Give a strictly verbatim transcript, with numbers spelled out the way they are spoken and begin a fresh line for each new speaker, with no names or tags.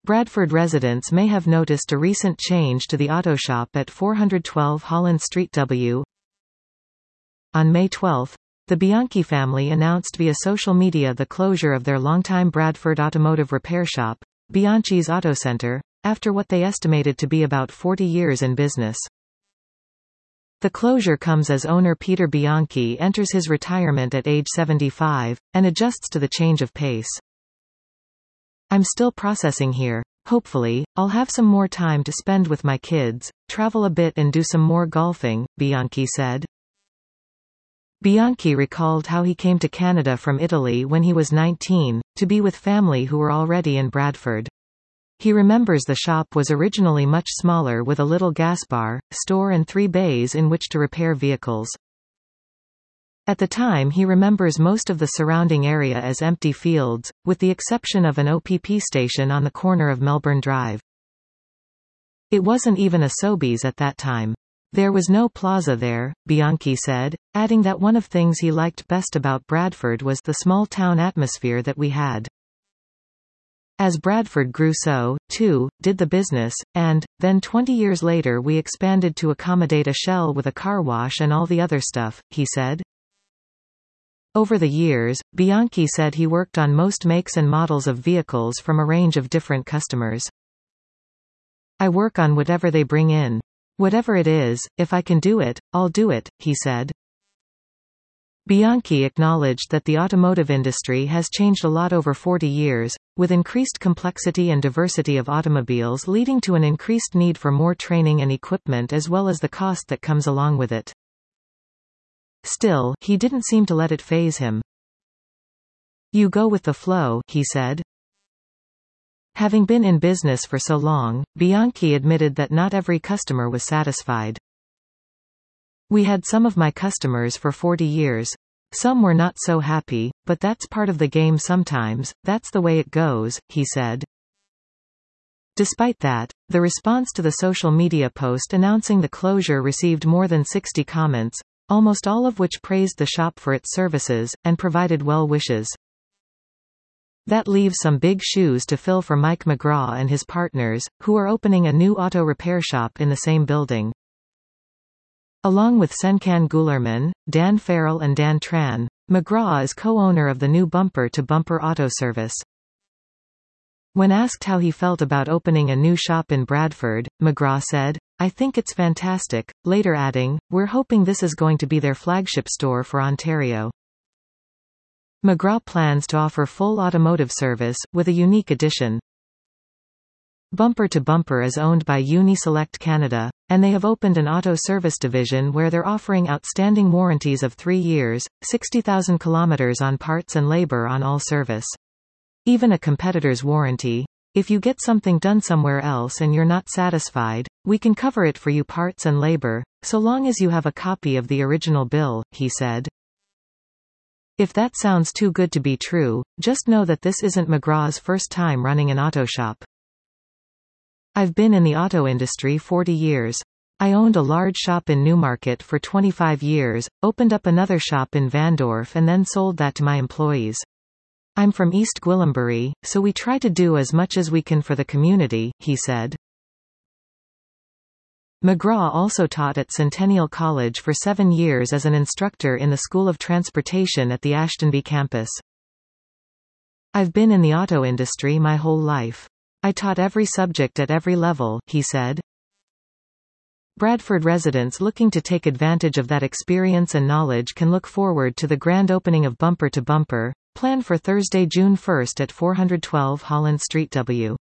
Bradford residents may have noticed a recent change to the auto shop at four twelve Holland Street W. On May twelfth, the Bianchi family announced via social media the closure of their longtime Bradford automotive repair shop, Bianchi's Auto Center, after what they estimated to be about forty years in business. The closure comes as owner Peter Bianchi enters his retirement at age seventy-five, and adjusts to the change of pace. "I'm still processing here. Hopefully, I'll have some more time to spend with my kids, travel a bit and do some more golfing," Bianchi said. Bianchi recalled how he came to Canada from Italy when he was nineteen, to be with family who were already in Bradford. He remembers the shop was originally much smaller with a little gas bar, store and three bays in which to repair vehicles. At the time he remembers most of the surrounding area as empty fields, with the exception of an O P P station on the corner of Melbourne Drive. "It wasn't even a Sobeys at that time. There was no plaza there," Bianchi said, adding that one of things he liked best about Bradford was the small-town atmosphere that we had. As Bradford grew, so, too, did the business, and, then twenty years later we expanded to accommodate a Shell with a car wash and all the other stuff," he said. Over the years, Bianchi said he worked on most makes and models of vehicles from a range of different customers. "I work on whatever they bring in. Whatever it is, if I can do it, I'll do it," he said. Bianchi acknowledged that the automotive industry has changed a lot over forty years, with increased complexity and diversity of automobiles leading to an increased need for more training and equipment as well as the cost that comes along with it. Still, he didn't seem to let it faze him. "You go with the flow," he said. Having been in business for so long, Bianchi admitted that not every customer was satisfied. "We had some of my customers for forty years. Some were not so happy, but that's part of the game sometimes, that's the way it goes," he said. Despite that, the response to the social media post announcing the closure received more than sixty comments, almost all of which praised the shop for its services, and provided well wishes. That leaves some big shoes to fill for Mike McGraw and his partners, who are opening a new auto repair shop in the same building. Along with Senkan Gulerman, Dan Farrell and Dan Tran, McGraw is co-owner of the new Bumper to Bumper auto service. When asked how he felt about opening a new shop in Bradford, McGraw said, "I think it's fantastic," later adding, "We're hoping this is going to be their flagship store for Ontario." McGraw plans to offer full automotive service, with a unique addition. Bumper to Bumper is owned by Uni-Select Canada, and they have opened an auto service division where they're offering outstanding warranties of three years, sixty thousand kilometers on parts and labor on all service. Even a competitor's warranty. "If you get something done somewhere else and you're not satisfied, we can cover it for you parts and labor, so long as you have a copy of the original bill," he said. If that sounds too good to be true, just know that this isn't McGraw's first time running an auto shop. "I've been in the auto industry forty years. I owned a large shop in Newmarket for twenty-five years, opened up another shop in Vandorf and then sold that to my employees. I'm from East Gwillimbury, so we try to do as much as we can for the community," he said. McGraw also taught at Centennial College for seven years as an instructor in the School of Transportation at the Ashtonby campus. "I've been in the auto industry my whole life. I taught every subject at every level," he said. Bradford residents looking to take advantage of that experience and knowledge can look forward to the grand opening of Bumper to Bumper, planned for Thursday, June first at four twelve Holland Street W.